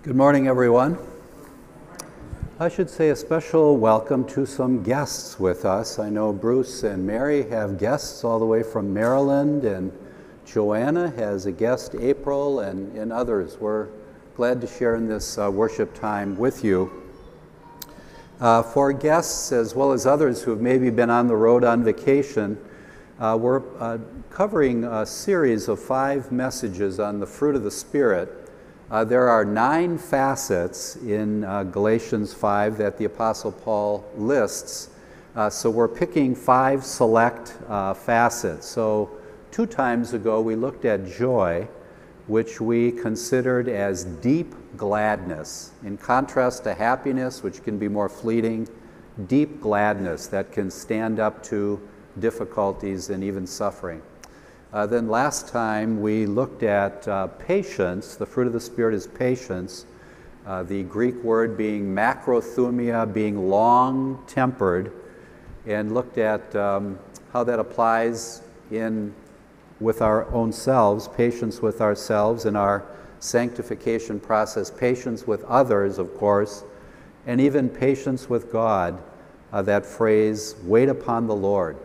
Good morning, everyone. I should say a special welcome to some guests with us. I know Bruce and Mary have guests all the way from Maryland, and Joanna has a guest, April, and others. We're glad to share in this worship time with you. For guests, as well as others who have maybe been on the road on vacation, we're covering a series of 5 messages on the fruit of the Spirit. There are 9 facets in Galatians 5 that the Apostle Paul lists. So we're picking 5 select facets. So 2 times ago we looked at joy, which we considered as deep gladness. In contrast to happiness, which can be more fleeting, deep gladness that can stand up to difficulties and even suffering. Then last time we looked at patience. The fruit of the Spirit is patience. The Greek word being macrothumia, being long-tempered, and looked at how that applies with our own selves, patience with ourselves in our sanctification process, patience with others, of course, and even patience with God. That phrase, wait upon the Lord,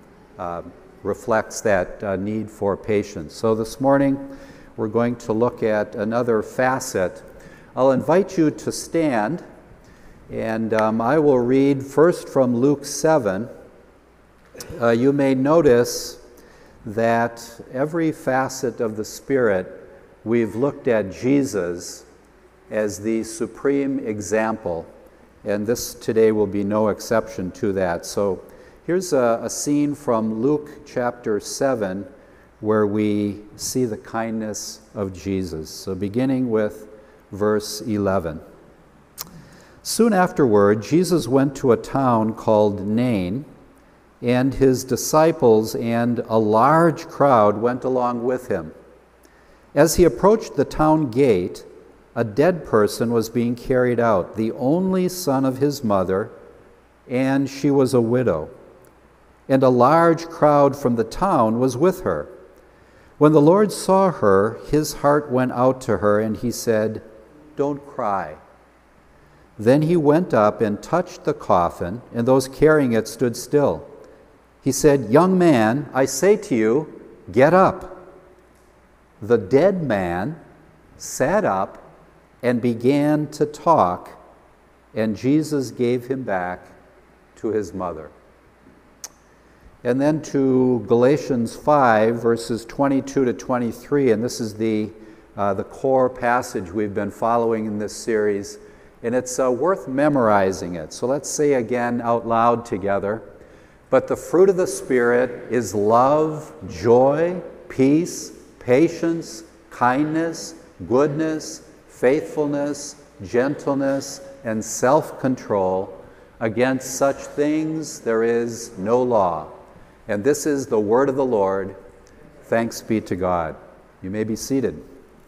reflects that need for patience. So this morning we're going to look at another facet. I'll invite you to stand, and I will read first from Luke 7. You may notice that every facet of the Spirit we've looked at Jesus as the supreme example, and this today will be no exception to that. So here's a scene from Luke chapter 7 where we see the kindness of Jesus. So beginning with verse 11. Soon afterward, Jesus went to a town called Nain, and his disciples and a large crowd went along with him. As he approached the town gate, a dead person was being carried out, the only son of his mother, and she was a widow. And a large crowd from the town was with her. When the Lord saw her, his heart went out to her, and he said, "Don't cry." Then he went up and touched the coffin, and those carrying it stood still. He said, "Young man, I say to you, get up." The dead man sat up and began to talk, and Jesus gave him back to his mother. And then to Galatians 5, verses 22 to 23, and this is the core passage we've been following in this series, and it's worth memorizing it. So let's say again out loud together. But the fruit of the Spirit is love, joy, peace, patience, kindness, goodness, faithfulness, gentleness, and self-control. Against such things there is no law. And this is the word of the Lord. Thanks be to God. You may be seated.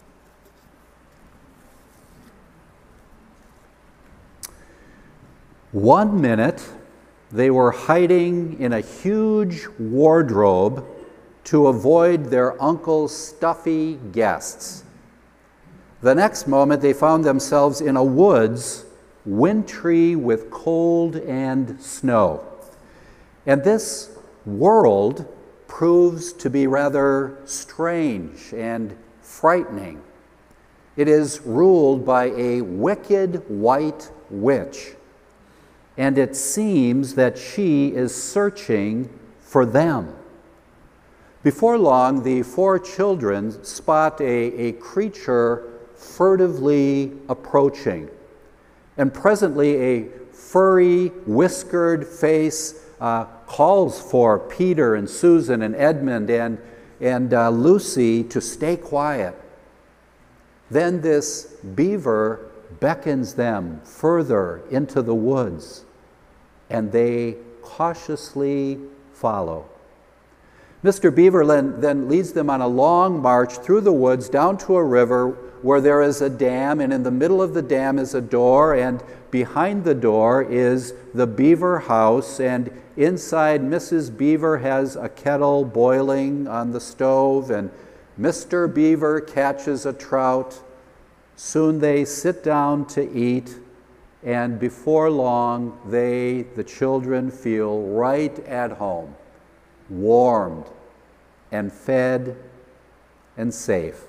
One minute, they were hiding in a huge wardrobe to avoid their uncle's stuffy guests. The next moment, they found themselves in a woods, wintry with cold and snow. And this world proves to be rather strange and frightening. It is ruled by a wicked white witch, and it seems that she is searching for them. Before long, the 4 children spot a creature furtively approaching, and presently a furry, whiskered face calls for Peter and Susan and Edmund and Lucy to stay quiet. Then this beaver beckons them further into the woods, and they cautiously follow. Mr. Beaver then leads them on a long march through the woods down to a river where there is a dam, and in the middle of the dam is a door, and behind the door is the beaver house, and inside Mrs. Beaver has a kettle boiling on the stove, and Mr. Beaver catches a trout, Soon they sit down to eat, and before long, the children, feel right at home, warmed and fed and safe.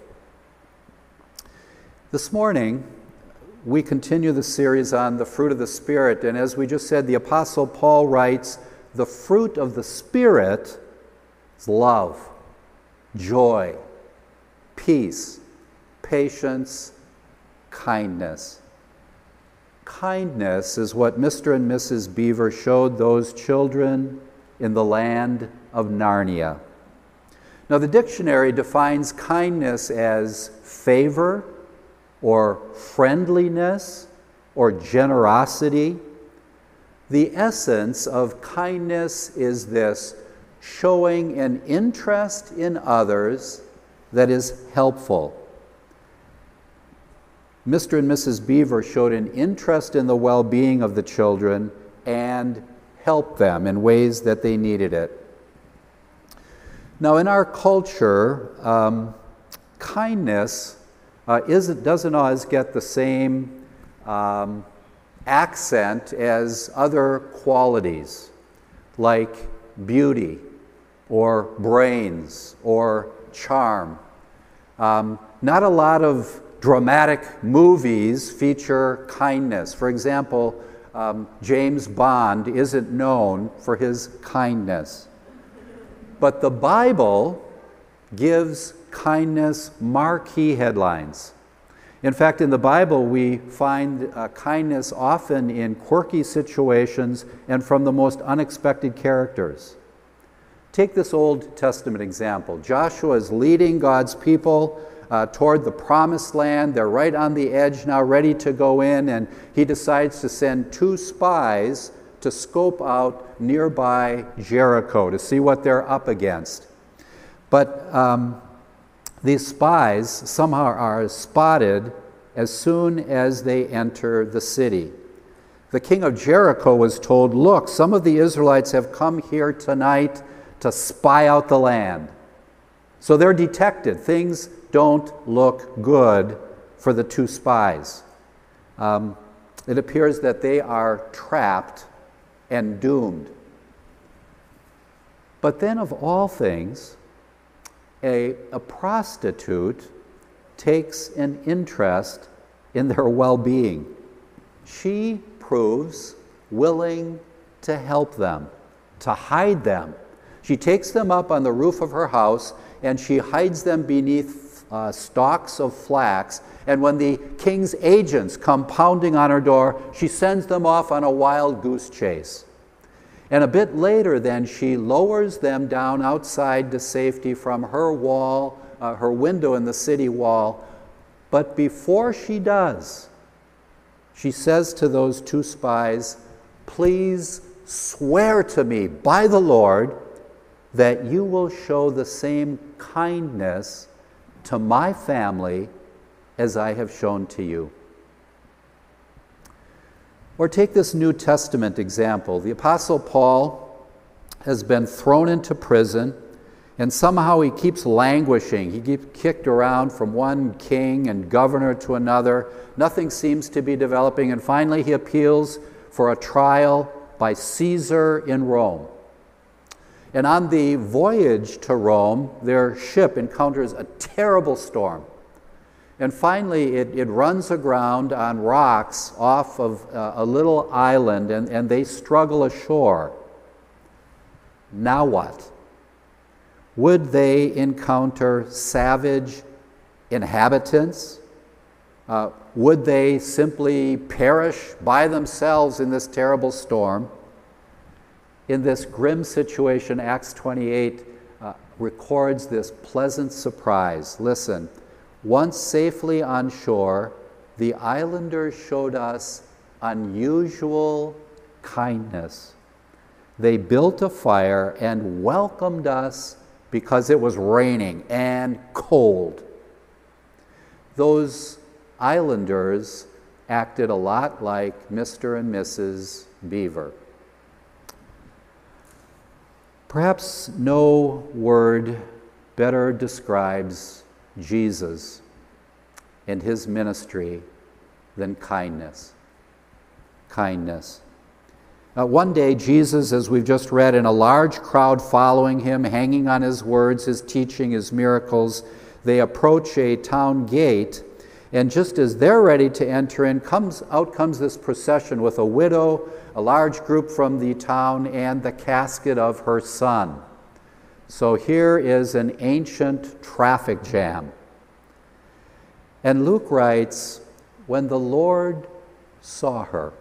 This morning, we continue the series on the fruit of the Spirit, and as we just said, the Apostle Paul writes, the fruit of the Spirit is love, joy, peace, patience, kindness. Kindness is what Mr. and Mrs. Beaver showed those children in the land of Narnia. Now, the dictionary defines kindness as favor or friendliness or generosity. The essence of kindness is this: showing an interest in others that is helpful. Mr. and Mrs. Beaver showed an interest in the well-being of the children and helped them in ways that they needed it. Now, in our culture, kindness doesn't always get the same accent as other qualities like beauty or brains or charm. Not a lot of dramatic movies feature kindness. For example, James Bond isn't known for his kindness. But the Bible gives kindness marquee headlines. In fact, in the Bible, we find kindness often in quirky situations and from the most unexpected characters. Take this Old Testament example. Joshua is leading God's people toward the promised land. They're right on the edge now, ready to go in, and he decides to send 2 spies to scope out nearby Jericho to see what they're up against. But these spies somehow are spotted as soon as they enter the city. The king of Jericho was told, "Look, some of the Israelites have come here tonight to spy out the land." So they're detected. Things don't look good for the 2 spies. It appears that they are trapped and doomed. But then, of all things, a prostitute takes an interest in their well-being. She proves willing to help them, to hide them. She takes them up on the roof of her house and she hides them beneath stalks of flax. And when the king's agents come pounding on her door, she sends them off on a wild goose chase. And a bit later, then, she lowers them down outside to safety from her wall, her window in the city wall. But before she does, she says to those 2 spies, "Please swear to me by the Lord that you will show the same kindness to my family as I have shown to you." Or take this New Testament example. The Apostle Paul has been thrown into prison, and somehow he keeps languishing. He gets kicked around from one king and governor to another. Nothing seems to be developing, and finally he appeals for a trial by Caesar in Rome. And on the voyage to Rome, their ship encounters a terrible storm. And finally, it runs aground on rocks off of a little island, and they struggle ashore. Now what? Would they encounter savage inhabitants? Would they simply perish by themselves in this terrible storm? In this grim situation, Acts 28 records this pleasant surprise. Listen. Once safely on shore, the islanders showed us unusual kindness. They built a fire and welcomed us because it was raining and cold. Those islanders acted a lot like Mr. and Mrs. Beaver. Perhaps no word better describes Jesus in his ministry than kindness. Kindness. One day, Jesus, as we've just read, in a large crowd following him, hanging on his words, his teaching, his miracles, they approach a town gate, and just as they're ready to enter in, out comes this procession with a widow, a large group from the town, and the casket of her son. So here is an ancient traffic jam. And Luke writes, when the Lord saw her,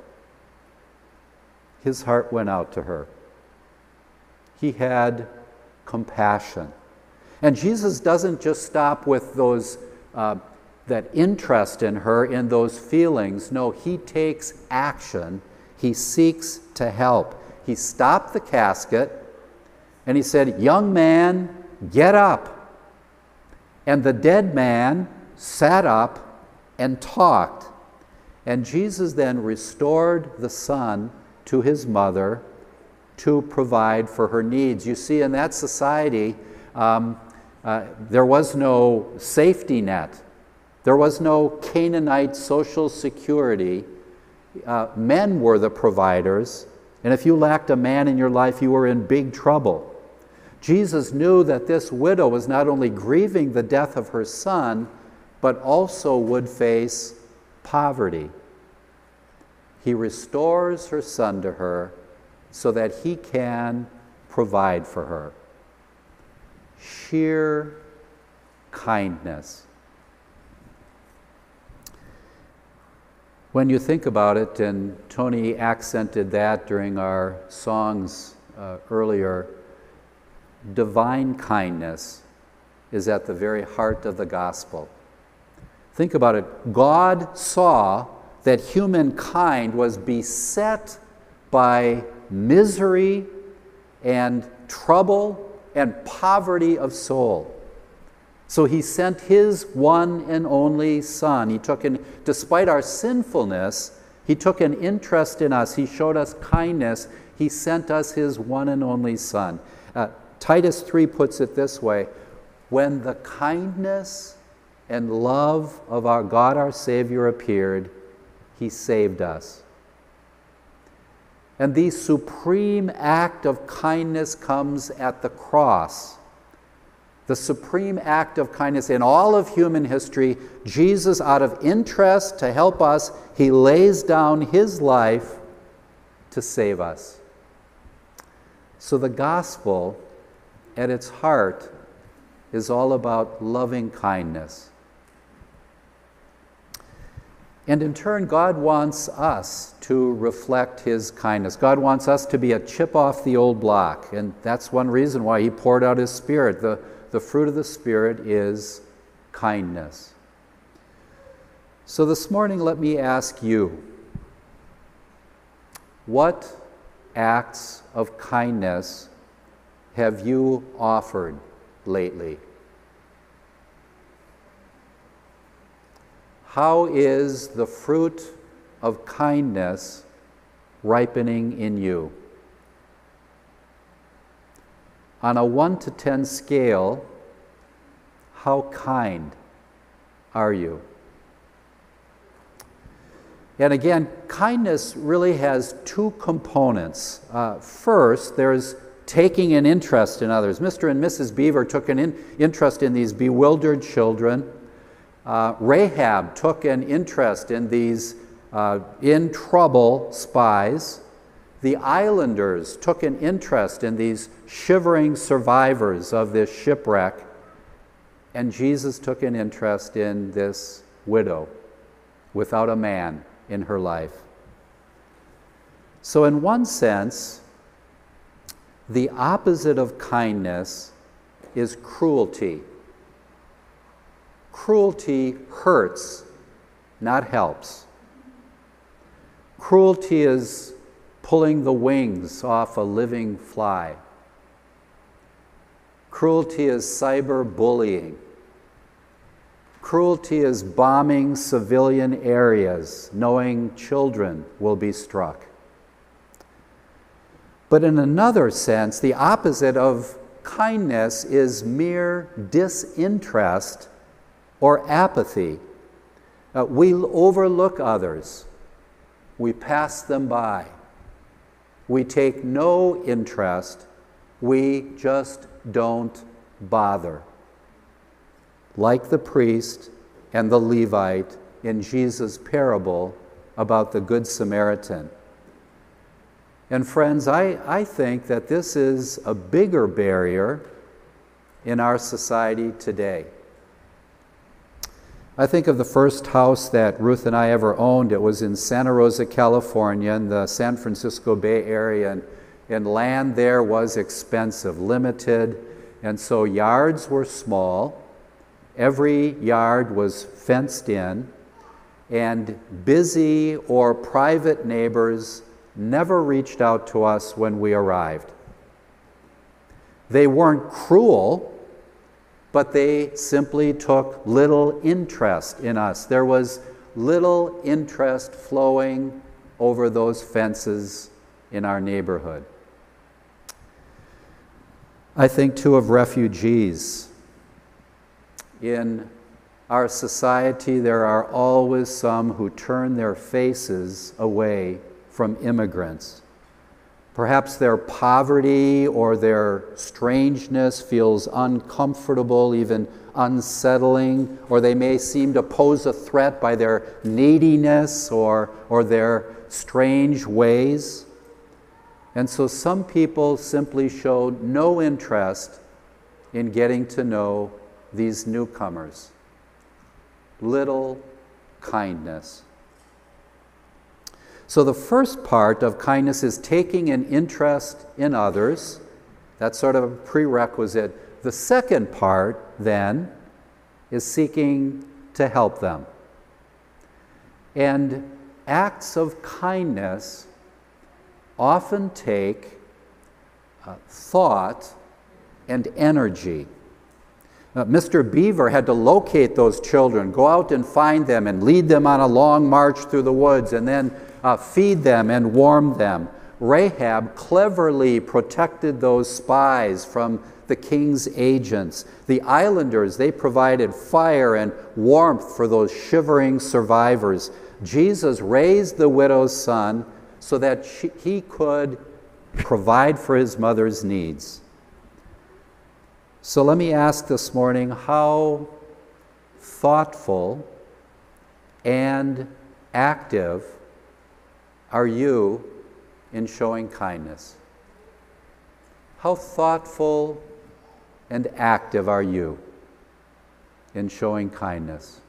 his heart went out to her. He had compassion. And Jesus doesn't just stop with those that interest in her, in those feelings. No, he takes action. He seeks to help. He stopped the casket and he said, "Young man, get up." And the dead man sat up and talked. And Jesus then restored the son to his mother to provide for her needs. You see, in that society, there was no safety net. There was no Canaanite social security. Men were the providers, and if you lacked a man in your life, you were in big trouble. Jesus knew that this widow was not only grieving the death of her son, but also would face poverty. He restores her son to her so that he can provide for her. Sheer kindness. When you think about it, and Tony accented that during our songs earlier, divine kindness is at the very heart of the gospel. Think about it. God saw that humankind was beset by misery and trouble and poverty of soul. So he sent his one and only Son. Despite our sinfulness, he took an interest in us. He showed us kindness. He sent us his one and only Son. Titus 3 puts it this way: when the kindness and love of our God, our Savior, appeared, he saved us. And the supreme act of kindness comes at the cross. The supreme act of kindness in all of human history, Jesus, out of interest to help us, he lays down his life to save us. So the gospel, at its heart, is all about loving kindness. And in turn, God wants us to reflect his kindness. God wants us to be a chip off the old block. And that's one reason why he poured out his Spirit. The fruit of the Spirit is kindness. So this morning, let me ask you, what acts of kindness have you offered lately? How is the fruit of kindness ripening in you? On a 1 to 10 scale, how kind are you? And again, kindness really has two components. First, there's taking an interest in others. Mr. and Mrs. Beaver took an interest in these bewildered children. Rahab took an interest in these in trouble spies. The islanders took an interest in these shivering survivors of this shipwreck. And Jesus took an interest in this widow without a man in her life. So in one sense, the opposite of kindness is cruelty. Cruelty hurts, not helps. Cruelty is pulling the wings off a living fly. Cruelty is cyberbullying. Cruelty is bombing civilian areas, knowing children will be struck. But in another sense, the opposite of kindness is mere disinterest or apathy. We overlook others. We pass them by. We take no interest. We just don't bother. Like the priest and the Levite in Jesus' parable about the Good Samaritan. And friends, I think that this is a bigger barrier in our society today. I think of the first house that Ruth and I ever owned. It was in Santa Rosa, California, in the San Francisco Bay Area, and land there was expensive, limited, and so yards were small. Every yard was fenced in, and busy or private neighbors never reached out to us when we arrived. They weren't cruel, but they simply took little interest in us. There was little interest flowing over those fences in our neighborhood. I think too of refugees. In our society, there are always some who turn their faces away from immigrants. Perhaps their poverty or their strangeness feels uncomfortable, even unsettling, or they may seem to pose a threat by their neediness or their strange ways. And so some people simply showed no interest in getting to know these newcomers. Little kindness. So the first part of kindness is taking an interest in others. That's sort of a prerequisite. The second part, then, is seeking to help them. And acts of kindness often take thought and energy. Mr. Beaver had to locate those children, go out and find them, and lead them on a long march through the woods, and then feed them and warm them. Rahab cleverly protected those spies from the king's agents. The islanders, they provided fire and warmth for those shivering survivors. Jesus raised the widow's son so that he could provide for his mother's needs. So let me ask this morning, how thoughtful and active are you in showing kindness? How thoughtful and active are you in showing kindness?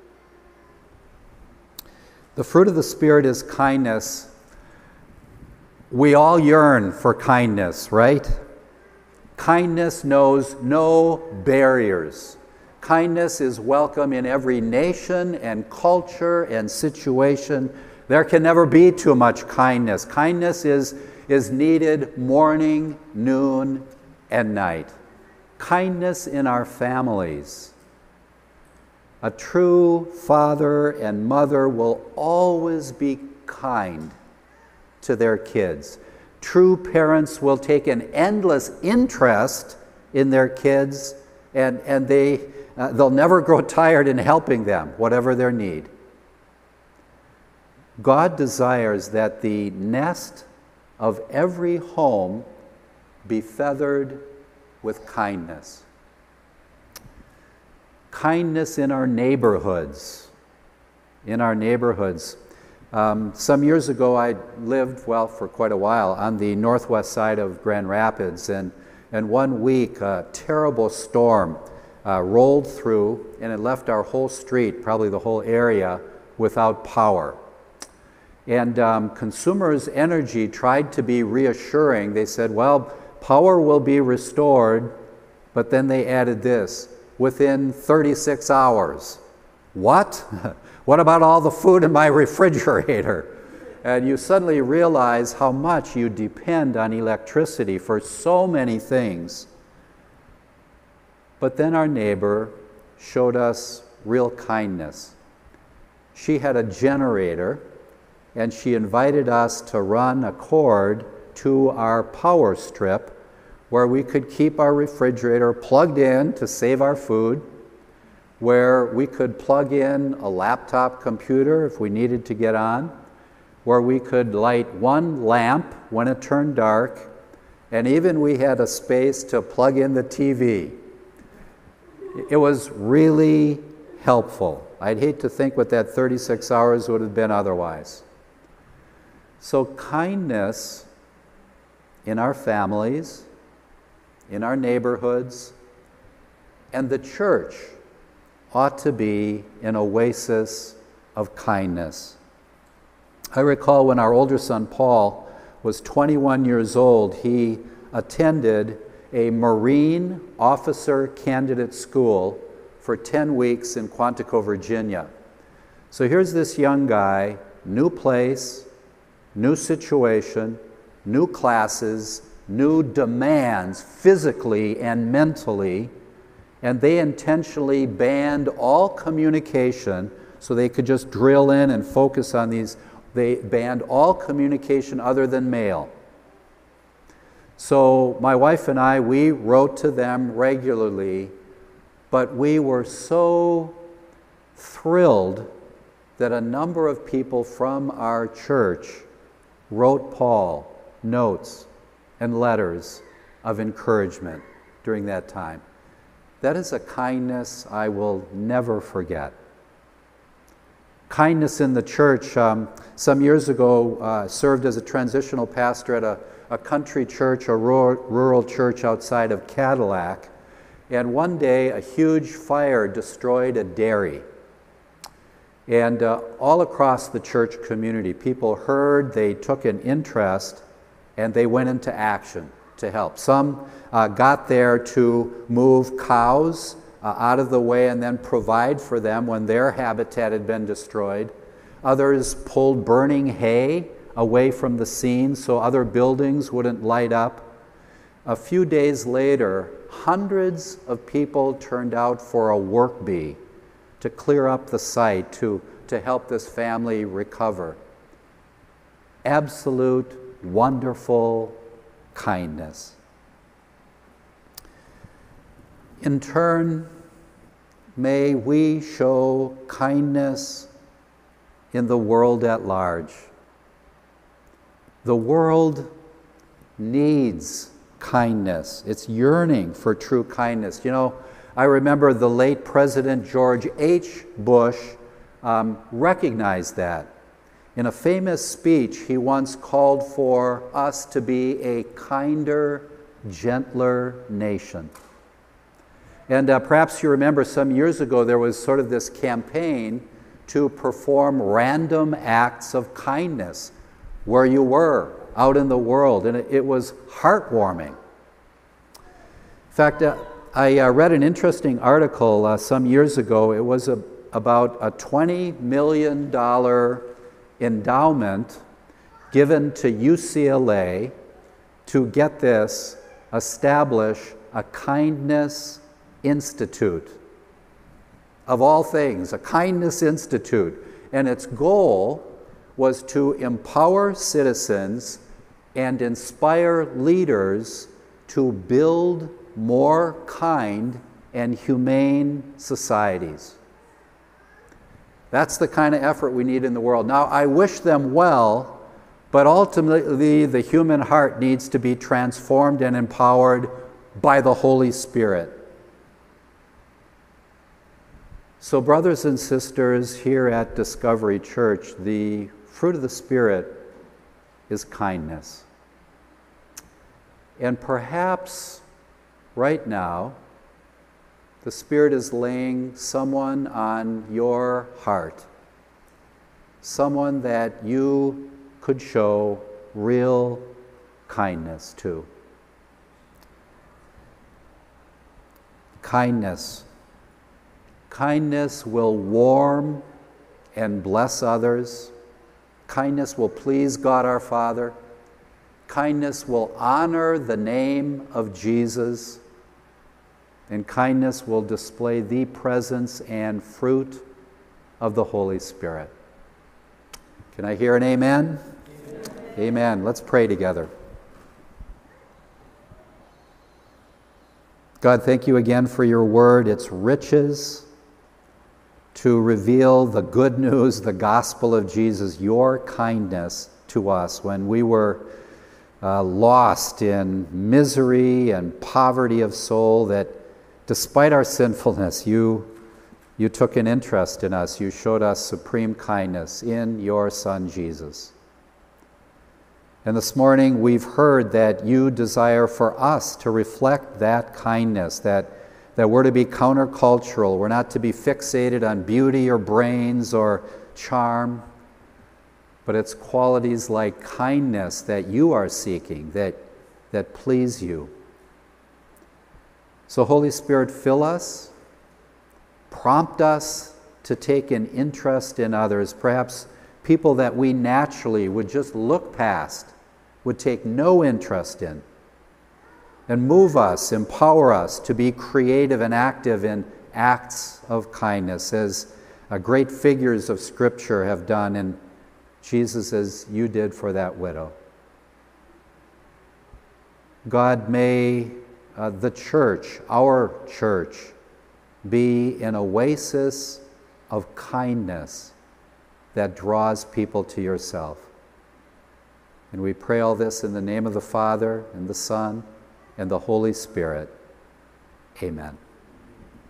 The fruit of the Spirit is kindness. We all yearn for kindness, right? Kindness knows no barriers. Kindness is welcome in every nation and culture and situation. There can never be too much kindness. Kindness is needed morning, noon, and night. Kindness in our families. A true father and mother will always be kind to their kids. True parents will take an endless interest in their kids, and they'll never grow tired in helping them, whatever their need. God desires that the nest of every home be feathered with kindness. Kindness in our neighborhoods. Some years ago, I lived, for quite a while, on the northwest side of Grand Rapids, and one week, a terrible storm rolled through, and it left our whole street, probably the whole area, without power. And Consumers Energy tried to be reassuring. They said, well, power will be restored, but then they added this, within 36 hours. What? What about all the food in my refrigerator? And you suddenly realize how much you depend on electricity for so many things. But then our neighbor showed us real kindness. She had a generator, and she invited us to run a cord to our power strip where we could keep our refrigerator plugged in to save our food. where we could plug in a laptop computer if we needed to get on, where we could light one lamp when it turned dark, and even we had a space to plug in the TV. It was really helpful. I'd hate to think what that 36 hours would have been otherwise. So kindness in our families, in our neighborhoods, and the church ought to be an oasis of kindness. I recall when our older son Paul was 21 years old, he attended a Marine officer candidate school for 10 weeks in Quantico, Virginia. So here's this young guy, new place, new situation, new classes, new demands physically and mentally, and they intentionally banned all communication so they could just drill in and focus on these. They banned all communication other than mail. So my wife and I, we wrote to them regularly, but we were so thrilled that a number of people from our church wrote Paul notes and letters of encouragement during that time. That is a kindness I will never forget. Kindness in the church. Some years ago, served as a transitional pastor at a country church, a rural church outside of Cadillac. And one day, a huge fire destroyed a dairy. And all across the church community, people heard, they took an interest, and they went into action to help. Some got there to move cows out of the way and then provide for them when their habitat had been destroyed. Others pulled burning hay away from the scene so other buildings wouldn't light up. A few days later, hundreds of people turned out for a work bee to clear up the site, to help this family recover. Absolute, wonderful kindness. In turn, may we show kindness in the world at large. The world needs kindness. It's yearning for true kindness. You know, I remember the late President George H. Bush recognized that. In a famous speech, he once called for us to be a kinder, gentler nation. And perhaps you remember some years ago there was sort of this campaign to perform random acts of kindness where you were out in the world, and it was heartwarming. In fact, I read an interesting article some years ago. It was about a $20 million endowment given to UCLA to, get this, establish a kindness institute. Of all things, a kindness institute. And its goal was to empower citizens and inspire leaders to build more kind and humane societies. That's the kind of effort we need in the world. Now, I wish them well, but ultimately the human heart needs to be transformed and empowered by the Holy Spirit. So, brothers and sisters, here at Discovery Church, the fruit of the Spirit is kindness. And perhaps right now, the Spirit is laying someone on your heart, someone that you could show real kindness to. Kindness. Kindness will warm and bless others. Kindness will please God our Father. Kindness will honor the name of Jesus. And kindness will display the presence and fruit of the Holy Spirit. Can I hear an amen? Amen. Amen. Let's pray together. God, thank you again for your word, its riches, to reveal the good news, the gospel of Jesus, your kindness to us when we were lost in misery and poverty of soul, that despite our sinfulness, you took an interest in us. You showed us supreme kindness in your Son, Jesus. And this morning we've heard that you desire for us to reflect that kindness, that we're to be countercultural. We're not to be fixated on beauty or brains or charm, but it's qualities like kindness that you are seeking, that please you. So Holy Spirit, fill us, prompt us to take an interest in others, perhaps people that we naturally would just look past, would take no interest in. And move us, empower us to be creative and active in acts of kindness, as great figures of Scripture have done, and Jesus, as you did for that widow. God, may the church, our church, be an oasis of kindness that draws people to yourself. And we pray all this in the name of the Father, and the Son, and the Holy Spirit. Amen.